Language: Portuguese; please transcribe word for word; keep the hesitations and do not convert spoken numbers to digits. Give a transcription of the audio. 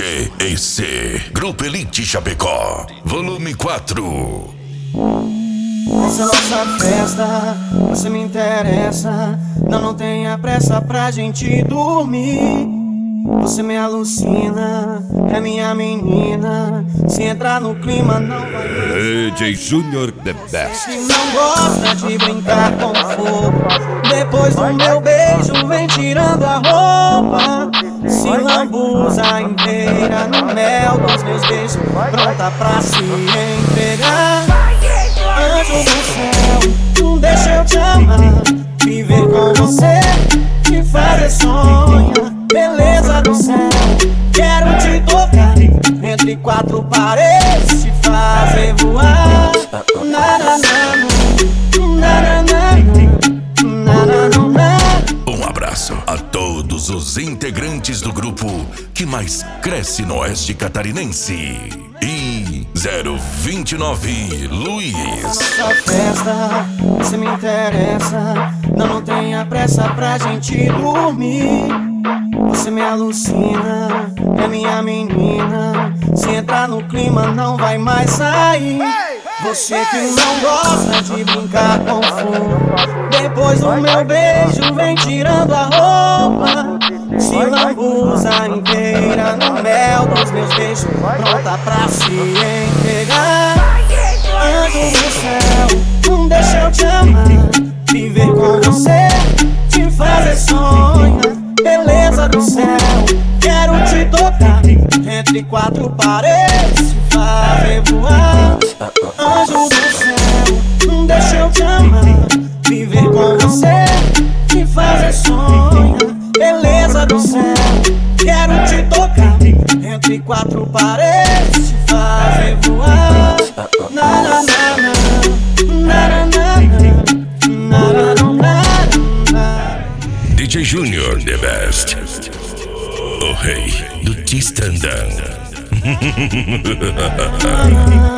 G E C, Grupo Elite Chapecó, volume quatro. Essa é nossa festa, você me interessa. Não, não tenha pressa pra gente dormir. Você me alucina, é minha menina. Se entrar no clima não vai mais. D J Junior The Best. Se não gosta de brincar com fogo, depois do meu beijo vem tirando a roupa. Se lambuza inteira no mel dos meus beijos, pronta pra se entregar. Anjo do céu, não deixa eu te amar. Viver com você, te fazer sonhar. Beleza do céu, quero te tocar. Entre quatro paredes, te fazer voar. Na, na, na, na, na, na, na, na, na. Um abraço a todos os integrantes do grupo que mais cresce no oeste catarinense. E zero vinte e nove Luiz. Nossa festa, você me interessa. Não, não tenha pressa pra gente dormir. Você me alucina, é minha menina. Se entrar no clima não vai mais sair. Você que não gosta de brincar com fogo, depois do meu beijo vem tirando a roupa. Se lambuza inteira no mel dos meus beijos, pronta pra se entregar. Anjo do céu, não deixa eu te amar. Viver com você, te fazer sonhar. Beleza do céu, quero te tocar. Entre quatro paredes, te fazer voar. Anjo do céu, não deixa eu te amar. Viver com você, te fazer sonhar. Beleza do céu, quero te tocar. Entre quatro paredes, te fazer voar. Na na na na, na na na na, na na na. D J Junior The Best, o rei do Tistandão.